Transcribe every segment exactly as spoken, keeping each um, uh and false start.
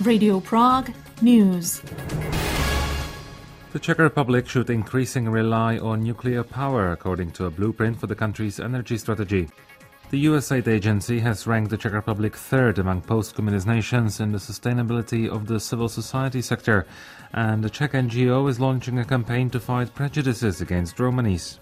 Radio Prague News. The Czech Republic should increasingly rely on nuclear power, according to a blueprint for the country's energy strategy. The U S aid agency has ranked the Czech Republic third among post-communist nations in the sustainability of the civil society sector, and the Czech N G O is launching a campaign to fight prejudices against Romanis.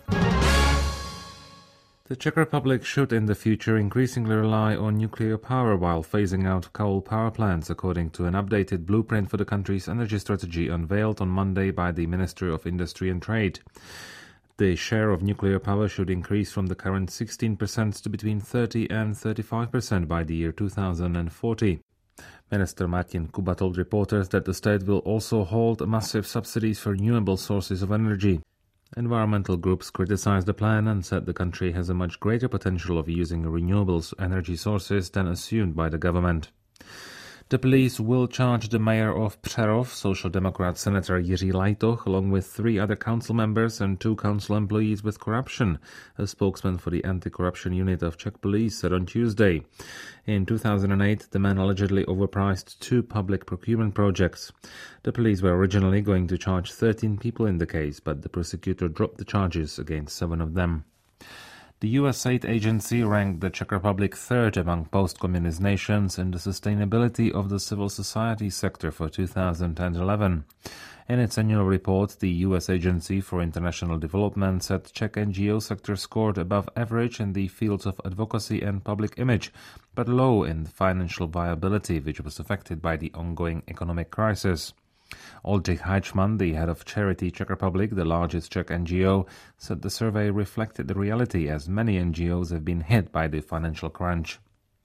The Czech Republic should in the future increasingly rely on nuclear power while phasing out coal power plants, according to an updated blueprint for the country's energy strategy unveiled on Monday by the Ministry of Industry and Trade. The share of nuclear power should increase from the current sixteen percent to between thirty and thirty-five percent by the year two thousand forty. Minister Martin Kuba told reporters that the state will also hold massive subsidies for renewable sources of energy. Environmental groups criticized the plan and said the country has a much greater potential of using renewable energy sources than assumed by the government. The police will charge the mayor of Přerov, Social Democrat Senator Jiří Lajtoch, along with three other council members and two council employees with corruption, a spokesman for the anti-corruption unit of Czech police said on Tuesday. In two thousand eight, the man allegedly overpriced two public procurement projects. The police were originally going to charge thirteen people in the case, but the prosecutor dropped the charges against seven of them. The U S aid agency ranked the Czech Republic third among post-communist nations in the sustainability of the civil society sector for two thousand eleven. In its annual report, the U S Agency for International Development said Czech N G O sector scored above average in the fields of advocacy and public image, but low in financial viability, which was affected by the ongoing economic crisis. Oldřich Heichmann, the head of Charity Czech Republic, the largest Czech N G O, said the survey reflected the reality as many N G Os have been hit by the financial crunch.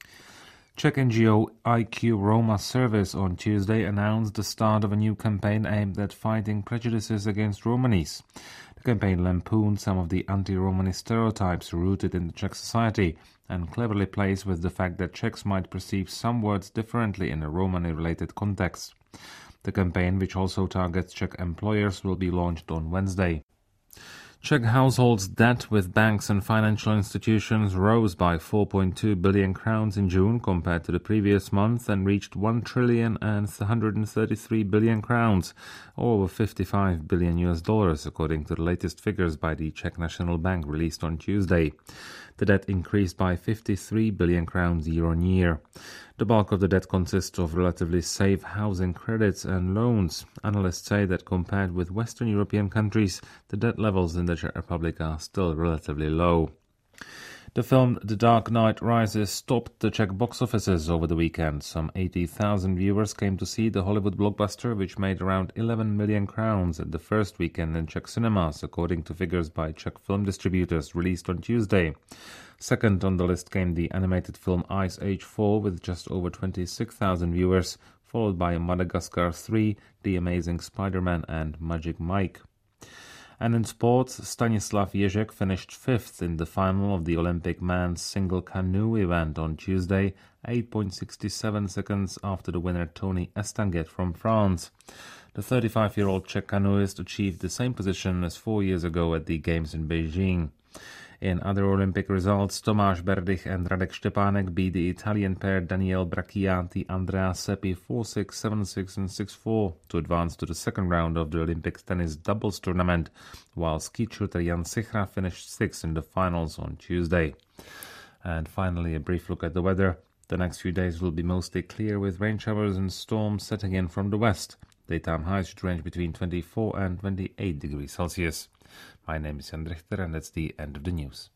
Czech N G O I Q Roma Service on Tuesday announced the start of a new campaign aimed at fighting prejudices against Romanis. The campaign lampooned some of the anti-Romani stereotypes rooted in the Czech society and cleverly plays with the fact that Czechs might perceive some words differently in a Romani-related context. The campaign, which also targets Czech employers, will be launched on Wednesday. Czech households' debt with banks and financial institutions rose by four point two billion crowns in June compared to the previous month and reached one trillion and one hundred thirty-three billion crowns, or over fifty-five billion U S dollars, according to the latest figures by the Czech National Bank released on Tuesday. The debt increased by fifty-three billion crowns year-on-year. The bulk of the debt consists of relatively safe housing credits and loans. Analysts say that compared with Western European countries, the debt levels in the Czech Republic are still relatively low. The film The Dark Knight Rises stopped the Czech box offices over the weekend. Some eighty thousand viewers came to see the Hollywood blockbuster, which made around eleven million crowns at the first weekend in Czech cinemas, according to figures by Czech film distributors released on Tuesday. Second on the list came the animated film Ice Age four with just over twenty-six thousand viewers, followed by Madagascar three, The Amazing Spider-Man and Magic Mike. And in sports, Stanislav Ježek finished fifth in the final of the Olympic men's single canoe event on Tuesday, eight point six seven seconds after the winner Tony Estanguet from France. The thirty-five-year-old Czech canoeist achieved the same position as four years ago at the Games in Beijing. In other Olympic results, Tomáš Berdych and Radek Štěpánek beat the Italian pair Daniele Bracciati, Andrea Seppi four six, seven six and six four to advance to the second round of the Olympic tennis doubles tournament, while ski shooter Jan Sichra finished sixth in the finals on Tuesday. And finally, a brief look at the weather. The next few days will be mostly clear with rain showers and storms setting in from the west. Daytime highs should range between twenty-four and twenty-eight degrees Celsius. My name is Jan Richter, and that's the end of the news.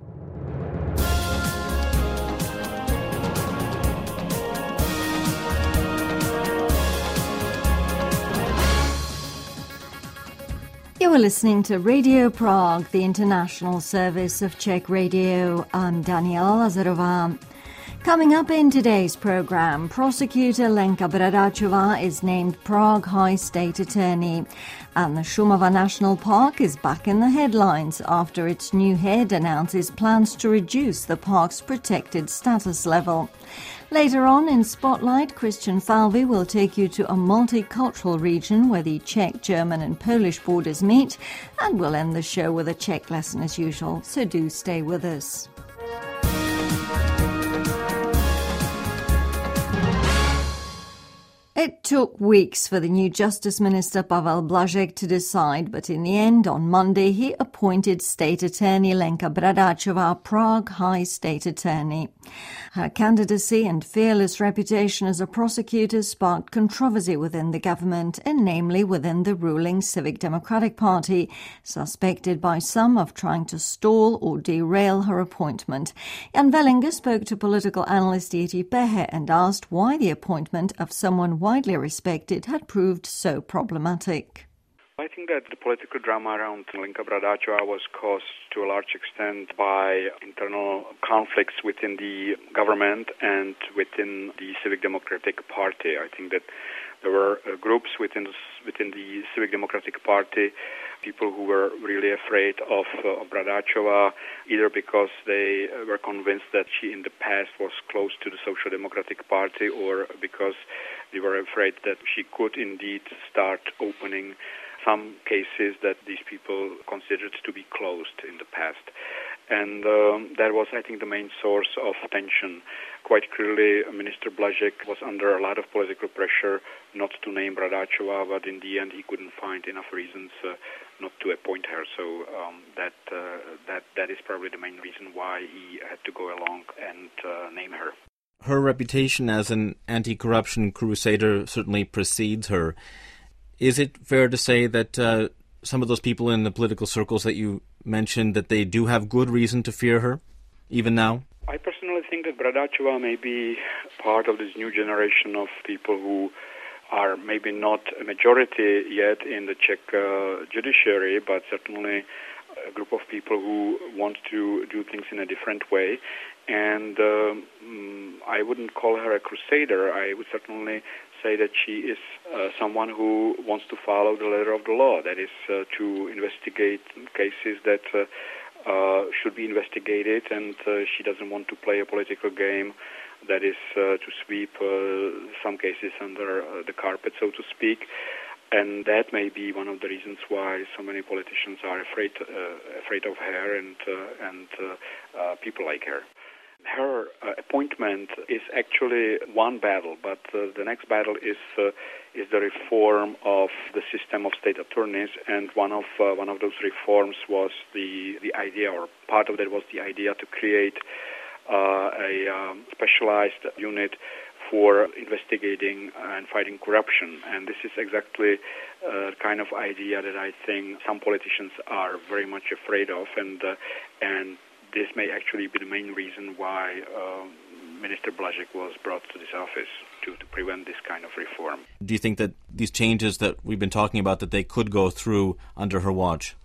You are listening to Radio Prague, the international service of Czech Radio. I'm Daniela Lazarová. Coming up in today's programme, prosecutor Lenka Bradáčová is named Prague High State Attorney, and the Šumava National Park is back in the headlines after its new head announces plans to reduce the park's protected status level. Later on in Spotlight, Christian Falvey will take you to a multicultural region where the Czech, German and Polish borders meet, and we'll end the show with a Czech lesson as usual, so do stay with us. It took weeks for the new Justice Minister Pavel Blažek to decide, but in the end, on Monday, he appointed State Attorney Lenka Bradáčová, Prague High State Attorney. Her candidacy and fearless reputation as a prosecutor sparked controversy within the government, and namely within the ruling Civic Democratic Party, suspected by some of trying to stall or derail her appointment. Jan Vellinger spoke to political analyst Jiří Pehe and asked why the appointment of someone widely respected had proved so problematic. I think that the political drama around Lenka Bradáčová was caused to a large extent by internal conflicts within the government and within the Civic Democratic Party. I think that there were uh, groups within the, within the Civic Democratic Party, people who were really afraid of, uh, of Bradáčová, either because they were convinced that she in the past was close to the Social Democratic Party, or because they were afraid that she could indeed start opening some cases that these people considered to be closed in the past. And um, that was, I think, the main source of tension. Quite clearly, Minister Blažek was under a lot of political pressure not to name Bradáčová, but in the end he couldn't find enough reasons uh, not to appoint her. So um, that, uh, that, that is probably the main reason why he had to go along and uh, name her. Her reputation as an anti-corruption crusader certainly precedes her. Is it fair to say that uh, some of those people in the political circles that you mentioned, that they do have good reason to fear her, even now? I personally think that Bradáčová may be part of this new generation of people who are maybe not a majority yet in the Czech uh, judiciary, but certainly a group of people who want to do things in a different way. And um, I wouldn't call her a crusader. I would certainly say that she is uh, someone who wants to follow the letter of the law, that is uh, to investigate cases that uh, uh, should be investigated, and uh, she doesn't want to play a political game that is uh, to sweep uh, some cases under uh, the carpet, so to speak. And that may be one of the reasons why so many politicians are afraid uh, afraid of her and, uh, and uh, uh, people like her. Her uh, appointment is actually one battle, but uh, the next battle is uh, is the reform of the system of state attorneys, and one of uh, one of those reforms was the the idea, or part of that was the idea to create uh, a um, specialized unit for investigating and fighting corruption. And this is exactly the uh, kind of idea that I think some politicians are very much afraid of, and uh, and this may actually be the main reason why uh, Minister Blažek was brought to this office, to, to prevent this kind of reform. Do you think that these changes that we've been talking about, that they could go through under her watch?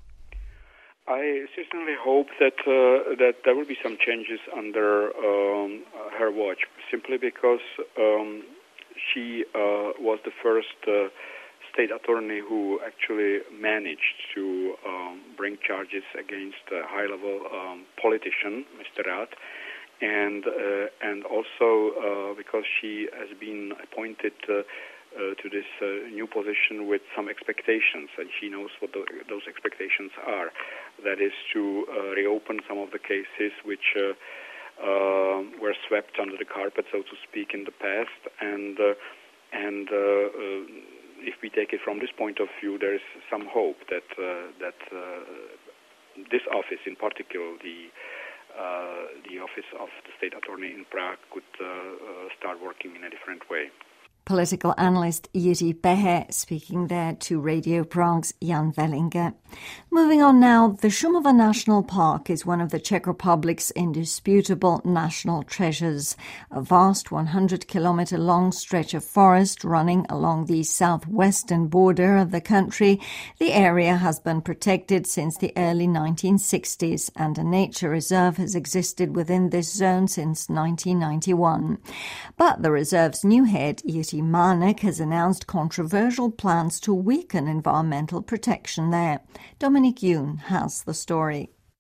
I certainly hope that uh, that there will be some changes under um, her watch, simply because um, she uh, was the first uh, state attorney who actually managed to um, bring charges against a high-level um, politician, Mister Rath, and uh, and also uh, because she has been appointed uh, uh, to this uh, new position with some expectations, and she knows what the, those expectations are. That is to uh, reopen some of the cases which uh, uh, were swept under the carpet, so to speak, in the past, and uh, and. Uh, uh, If we take it from this point of view, there is some hope that uh, that uh, this office, in particular, the uh, the office of the state attorney in Prague, could uh, uh, start working in a different way. Political analyst Jiří Pehe speaking there to Radio Prague's Jan Vellinger. Moving on now, the Šumava National Park is one of the Czech Republic's indisputable national treasures. A vast one hundred kilometre long stretch of forest running along the southwestern border of the country, the area has been protected since the early nineteen sixties, and a nature reserve has existed within this zone since nineteen ninety-one. But the reserve's new head, Jiří Mánek, has announced controversial plans to weaken environmental protection there. Dominic Yoon has the story.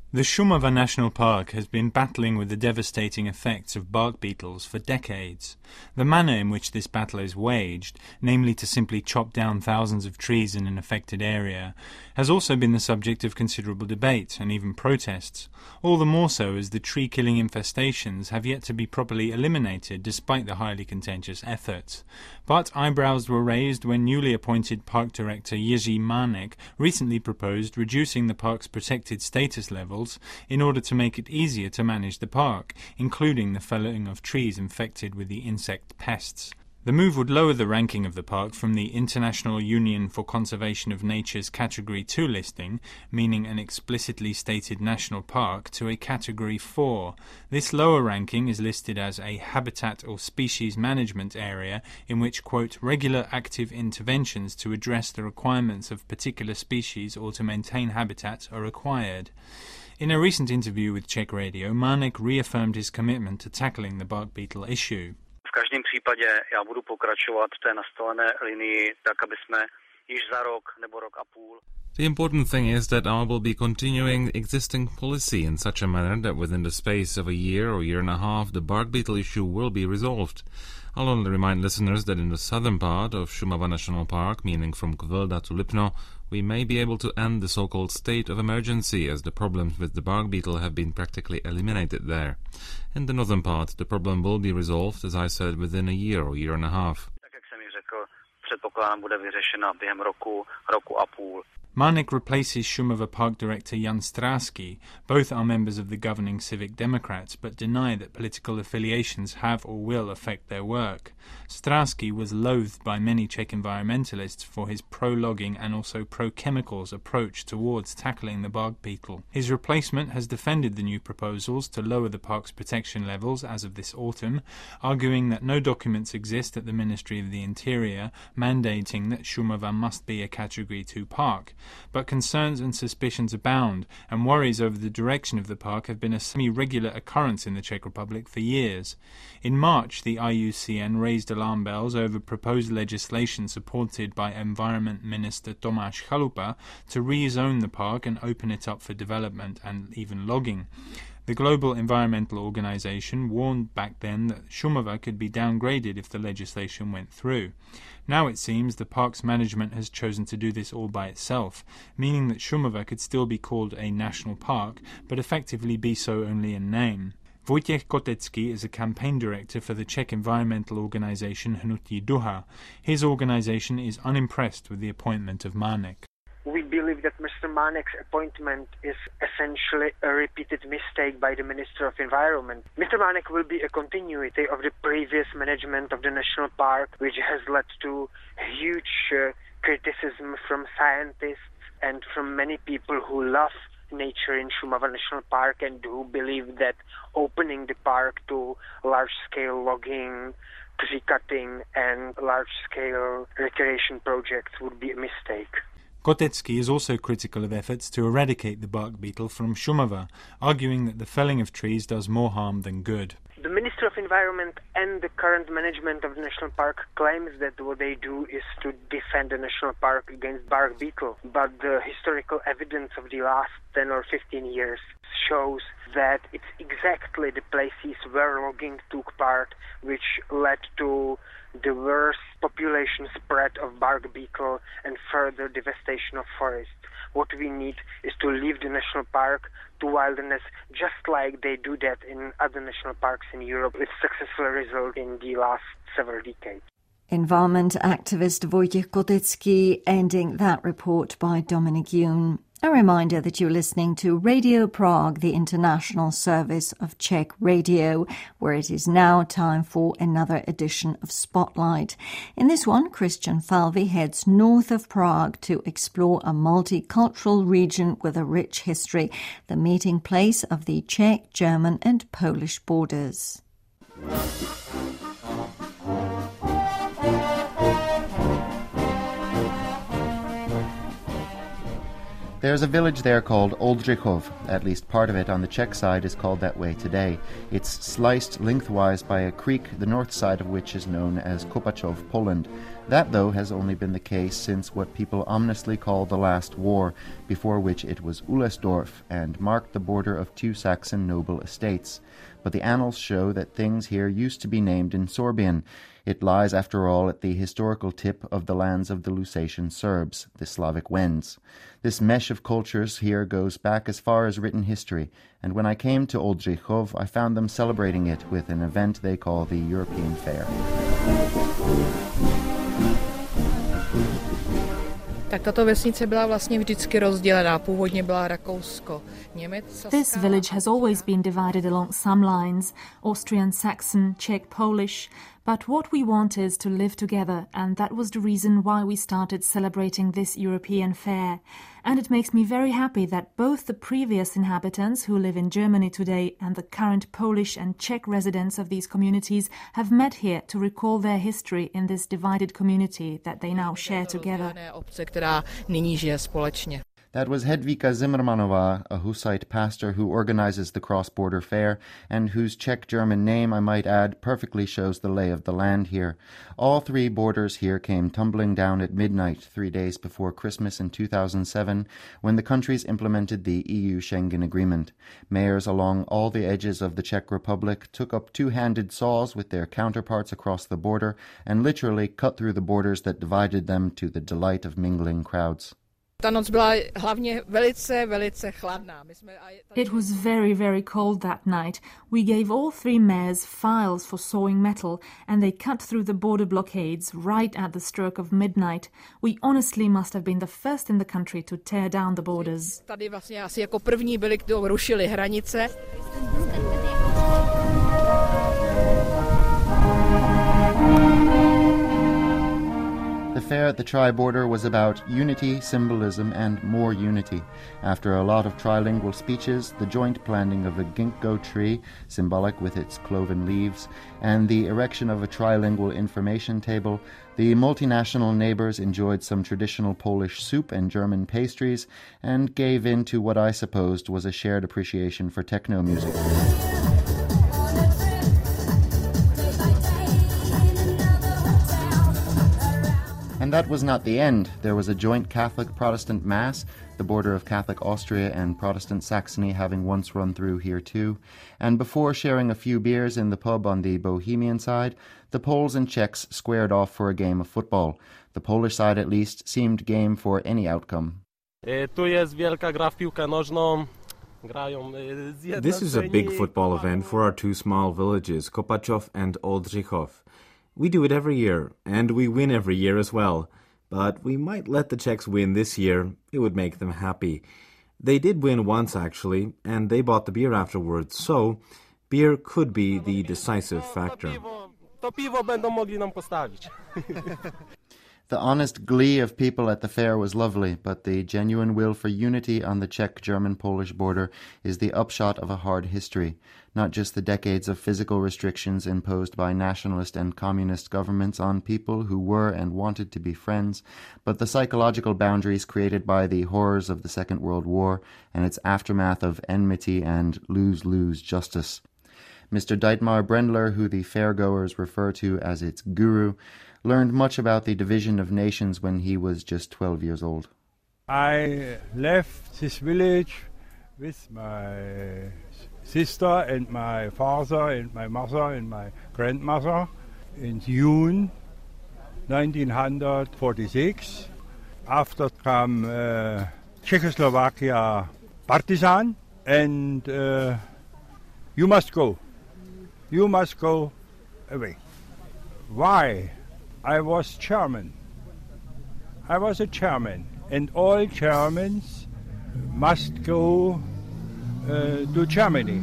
The Šumava National Park has been battling with the devastating effects of bark beetles for decades. The manner in which this battle is waged, namely to simply chop down thousands of trees in an affected area, has also been the subject of considerable debate and even protests, all the more so as the tree-killing infestations have yet to be properly eliminated despite the highly contentious efforts. But eyebrows were raised when newly appointed Park Director Jiří Mánek recently proposed reducing the park's protected status level in order to make it easier to manage the park, including the felling of trees infected with the insect pests. The move would lower the ranking of the park from the International Union for Conservation of Nature's Category two listing, meaning an explicitly stated national park, to a Category four. This lower ranking is listed as a habitat or species management area in which, quote, regular active interventions to address the requirements of particular species or to maintain habitats are required. In a recent interview with Czech Radio, Mánek reaffirmed his commitment to tackling the bark beetle issue. V každém případě já budu pokračovat v té nastolené linii tak, aby jsme již za rok nebo rok a půl. The important thing is that I will be continuing existing policy in such a manner that within the space of a year or year and a half the bark beetle issue will be resolved. I'll only remind listeners that in the southern part of Šumava National Park, meaning from Kvölda to Lipno, we may be able to end the so-called state of emergency, as the problems with the bark beetle have been practically eliminated there. In the northern part, the problem will be resolved, as I said, within a year or year and a half. Tak jak jsem ji řekl, předpokládám, bude vyřešena během roku, roku a půl. Mánek replaces Šumava Park Director Jan Stráský. Both are members of the governing Civic Democrats, but deny that political affiliations have or will affect their work. Stráský was loathed by many Czech environmentalists for his pro-logging and also pro-chemicals approach towards tackling the bark beetle. His replacement has defended the new proposals to lower the park's protection levels as of this autumn, arguing that no documents exist at the Ministry of the Interior mandating that Šumava must be a Category two park. But concerns and suspicions abound, and worries over the direction of the park have been a semi-regular occurrence in the Czech Republic for years. In March, the I U C N raised alarm bells over proposed legislation supported by Environment Minister Tomáš Chalupa to rezone the park and open it up for development and even logging. The Global Environmental Organization warned back then that Šumava could be downgraded if the legislation went through. Now it seems the park's management has chosen to do this all by itself, meaning that Šumava could still be called a national park, but effectively be so only in name. Vojtěch Kotecký is a campaign director for the Czech environmental organization Hnutí Duha. His organization is unimpressed with the appointment of Mánek. We believe that Mister Mánek's appointment is essentially a repeated mistake by the Minister of Environment. Mister Mánek will be a continuity of the previous management of the national park, which has led to huge uh, criticism from scientists and from many people who love nature in Šumava National Park and who believe that opening the park to large-scale logging, tree cutting and large-scale recreation projects would be a mistake. Kotecký is also critical of efforts to eradicate the bark beetle from Šumava, arguing that the felling of trees does more harm than good. The Minister of Environment and the current management of the national park claims that what they do is to defend the national park against bark beetle, but the historical evidence of the last ten or fifteen years shows that it's exactly the places where logging took part which led to the worst population spread of bark beetle and further devastation of forests. What we need is to leave the national park to wilderness, just like they do that in other national parks in Europe, with successful results in the last several decades. Environment activist Vojtěch Kotecký ending that report by Dominic Yoon. A reminder that you're listening to Radio Prague, the international service of Czech Radio, where it is now time for another edition of Spotlight. In this one, Christian Falvey heads north of Prague to explore a multicultural region with a rich history, the meeting place of the Czech, German and Polish borders. There's a village there called Oldřichov. At least part of it on the Czech side is called that way today. It's sliced lengthwise by a creek, the north side of which is known as Kopachov, Poland. That, though, has only been the case since what people ominously call the Last War, before which it was Uhlesdorf and marked the border of two Saxon noble estates. But the annals show that things here used to be named in Sorbian. It lies, after all, at the historical tip of the lands of the Lusatian Serbs, the Slavic Wends. This mesh of cultures here goes back as far as written history, and when I came to Oldřichov, I found them celebrating it with an event they call the European Fair. Tak tato vesnice byla vlastně vždycky rozdělená. Původně byla Rakousko, Německo. This village has always been divided along some lines, Austrian, Saxon, Czech, Polish, but what we want is to live together, and that was the reason why we started celebrating this European fair. And it makes me very happy that both the previous inhabitants who live in Germany today and the current Polish and Czech residents of these communities have met here to recall their history in this divided community that they now share together. That was Hedvika Zimmermanova, a Hussite pastor who organizes the cross-border fair, and whose Czech-German name, I might add, perfectly shows the lay of the land here. All three borders here came tumbling down at midnight, three days before Christmas in two thousand seven, when the countries implemented the E U Schengen Agreement. Mayors along all the edges of the Czech Republic took up two-handed saws with their counterparts across the border and literally cut through the borders that divided them to the delight of mingling crowds. Ta noc byla hlavně velice, velice chladná. It was very, very cold that night. We gave all three mayors files for sawing metal, and they cut through the border blockades right at the stroke of midnight. We honestly must have been the first in the country to tear down the borders. Tady vlastně asi jako první byli, kdo rušili hranice. The fair at the tri-border was about unity, symbolism, and more unity. After a lot of trilingual speeches, the joint planting of a ginkgo tree, symbolic with its cloven leaves, and the erection of a trilingual information table, the multinational neighbors enjoyed some traditional Polish soup and German pastries, and gave in to what I supposed was a shared appreciation for techno music. And that was not the end. There was a joint Catholic-Protestant Mass, the border of Catholic Austria and Protestant Saxony having once run through here too. And before sharing a few beers in the pub on the Bohemian side, the Poles and Czechs squared off for a game of football. The Polish side, at least, seemed game for any outcome. This is a big football event for our two small villages, Kopachov and Oldřichov. We do it every year, and we win every year as well. But we might let the Czechs win this year. It would make them happy. They did win once, actually, and they bought the beer afterwards, so beer could be the decisive factor. The honest glee of people at the fair was lovely, but the genuine will for unity on the Czech-German-Polish border is the upshot of a hard history, not just the decades of physical restrictions imposed by nationalist and communist governments on people who were and wanted to be friends, but the psychological boundaries created by the horrors of the Second World War and its aftermath of enmity and lose-lose justice. Mister Dietmar Brendler, who the fairgoers refer to as its guru, learned much about the division of nations when he was just twelve years old. I left this village with my sister and my father and my mother and my grandmother in June nineteen forty-six. After come uh, Czechoslovakia partisan, and uh, you must go. You must go away. Why? I was German. I was a German, and all Germans must go uh, to Germany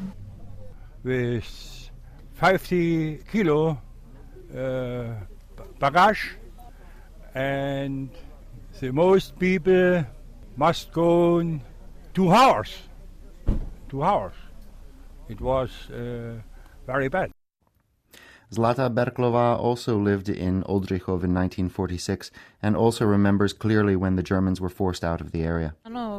with fifty kilo uh, baggage, and the most people must go two hours. Two hours. It was uh, very bad. Zlata Berklova also lived in Oldřichov in nineteen forty-six and also remembers clearly when the Germans were forced out of the area.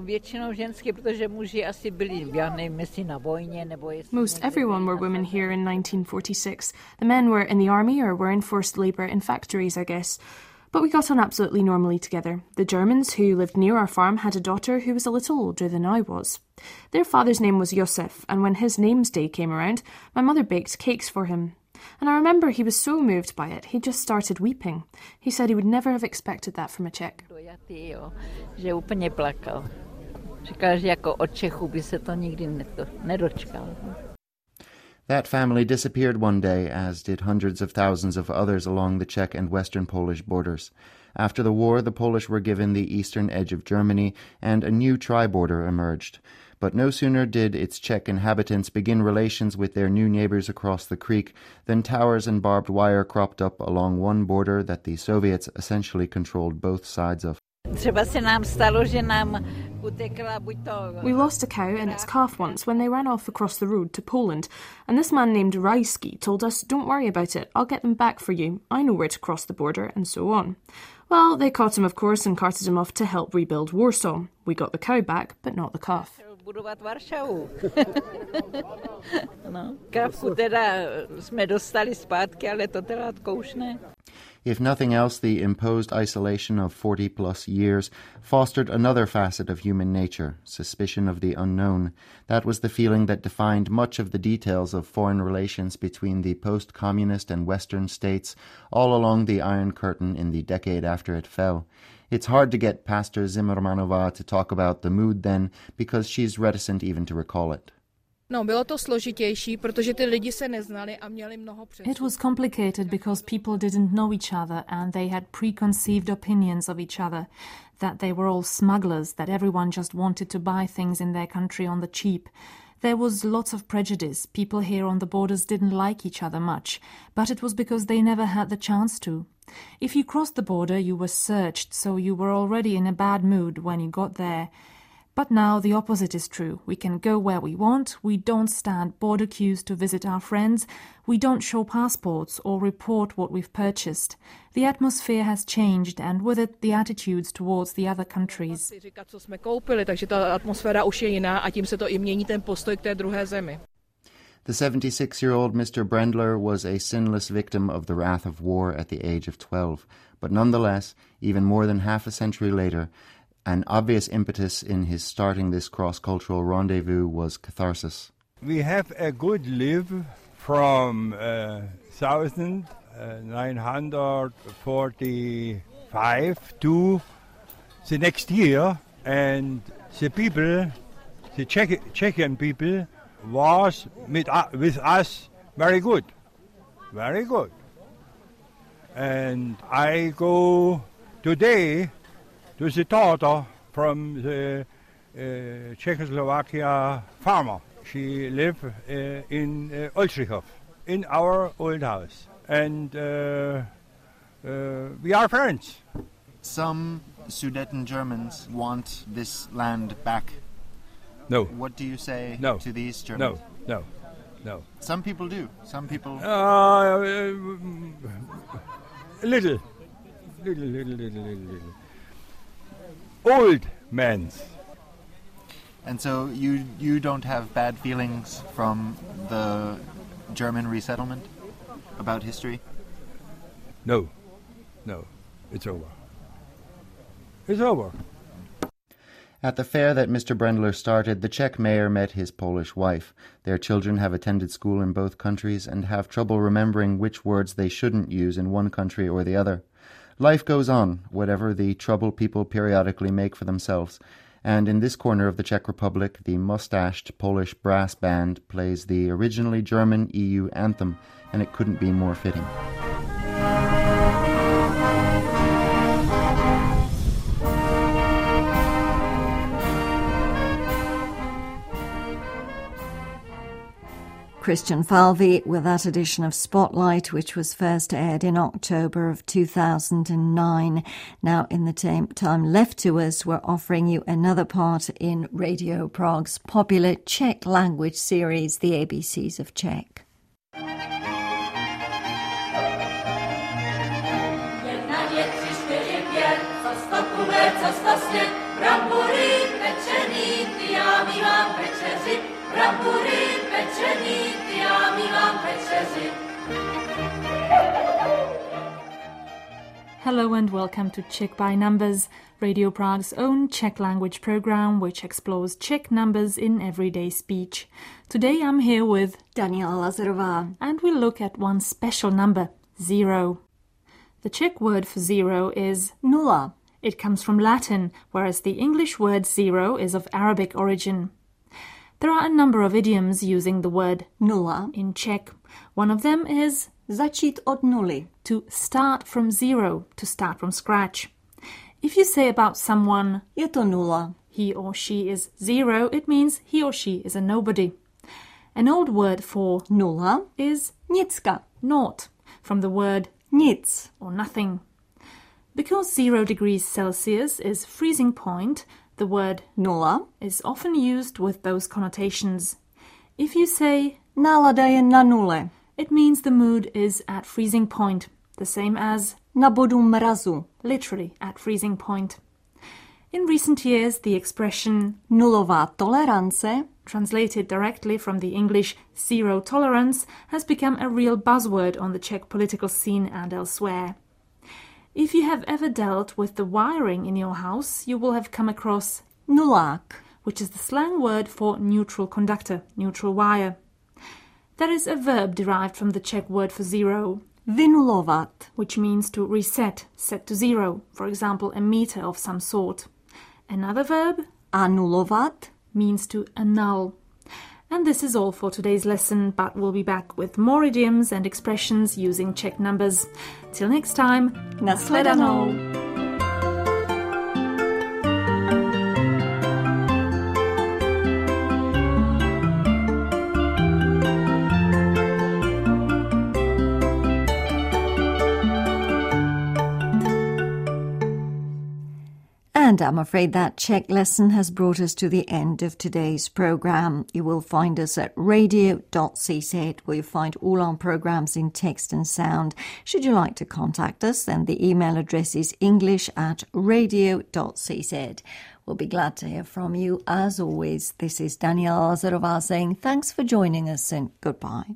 Most everyone were women here in nineteen forty-six. The men were in the army or were in forced labour in factories, I guess. But we got on absolutely normally together. The Germans who lived near our farm had a daughter who was a little older than I was. Their father's name was Josef, and when his name's day came around, my mother baked cakes for him. And I remember he was so moved by it, he just started weeping. He said he would never have expected that from a Czech. That family disappeared one day, as did hundreds of thousands of others along the Czech and western Polish borders. After the war, the Polish were given the eastern edge of Germany, and a new tri-border emerged. But no sooner did its Czech inhabitants begin relations with their new neighbours across the creek than towers and barbed wire cropped up along one border that the Soviets essentially controlled both sides of. We lost a cow and its calf once when they ran off across the road to Poland, and this man named Rajski told us, "Don't worry about it, I'll get them back for you, I know where to cross the border," and so on. Well, they caught him, of course, and carted him off to help rebuild Warsaw. We got the cow back, but not the calf. Budovat Varšavu. No, kravku teda jsme dostali zpátky, ale to telátko už ne. If nothing else, the imposed isolation of forty plus years fostered another facet of human nature, suspicion of the unknown. That was the feeling that defined much of the details of foreign relations between the post-communist and Western states all along the Iron Curtain in the decade after it fell. It's hard to get Pastor Zimmermanova to talk about the mood then, because she's reticent even to recall it. No, bylo to složitější, protože ty lidi se neznali a měli mnoho představ. It was complicated because people didn't know each other and they had preconceived opinions of each other, that they were all smugglers, that everyone just wanted to buy things in their country on the cheap. There was lots of prejudice. People here on the borders didn't like each other much, but it was because they never had the chance to. If you crossed the border, you were searched, so you were already in a bad mood when you got there. But now the opposite is true. We can go where we want, we don't stand border queues to visit our friends, we don't show passports or report what we've purchased. The atmosphere has changed and with it the attitudes towards the other countries. Říkat, co jsme koupili, takže ta atmosféra už je jiná a tím se to i mění ten postoj k té druhé zemi. The seventy-six-year-old Mister Brendler was a sinless victim of the wrath of war at the age of twelve, but nonetheless, even more than half a century later, an obvious impetus in his starting this cross-cultural rendezvous was catharsis. We have a good live from uh, nineteen forty-five to the next year, and the people, the Czech, Czechian people, was with, uh, with us very good, very good. And I go today to the daughter from the uh, Czechoslovakia farmer. She lives uh, in uh, Oldřichov, in our old house. And uh, uh, we are friends. Some Sudeten Germans want this land back. No. What do you say no. to these Germans? No, no, no. Some people do. Some people... Uh, a little. Little, little, little, little, little. Old men. And so you you don't have bad feelings from the German resettlement about history? No, no, it's over. It's over. At the fair that Mister Brendler started, the Czech mayor met his Polish wife. Their children have attended school in both countries and have trouble remembering which words they shouldn't use in one country or the other. Life goes on, whatever the trouble people periodically make for themselves, and in this corner of the Czech Republic, the mustached Polish brass band plays the originally German E U anthem, and it couldn't be more fitting. Christian Falvey with that edition of Spotlight, which was first aired in October of two thousand nine. Now, in the time, time left to us, we're offering you another part in Radio Prague's popular Czech language series, The A B Cs of Czech. vlastně brambory pečený, ty já mívám večeři, brambory pečený, ty já mívám večeři. Hello and welcome to Czech by Numbers, Radio Prague's own Czech language program which explores Czech numbers in everyday speech. Today I'm here with Daniela Lazarová, and we'll look at one special number, zero. The Czech word for zero is nula. It comes from Latin, whereas the English word zero is of Arabic origin. There are a number of idioms using the word nula in Czech. One of them is začít od nuly, to start from zero, to start from scratch. If you say about someone, je to nula, he or she is zero, it means he or she is a nobody. An old word for nula is nicka, naught, from the word nic, or nothing. Because zero degrees Celsius is freezing point, the word nula is often used with those connotations. If you say nálada je na nule, it means the mood is at freezing point, the same as na bodu mrazu, literally at freezing point. In recent years, the expression nulová tolerance, translated directly from the English zero tolerance, has become a real buzzword on the Czech political scene and elsewhere. If you have ever dealt with the wiring in your house, you will have come across nulák, which is the slang word for neutral conductor, neutral wire. There is a verb derived from the Czech word for zero, vynulovat, which means to reset, set to zero, for example, a meter of some sort. Another verb, anulovat, means to annul. And this is all for today's lesson, but we'll be back with more idioms and expressions using Czech numbers. Till next time, nashledanou. And I'm afraid that Czech lesson has brought us to the end of today's programme. You will find us at radio dot c z, where you find all our programmes in text and sound. Should you like to contact us, then the email address is english at radio dot c z. We'll be glad to hear from you. As always, this is Daniela Lazarová saying thanks for joining us and goodbye.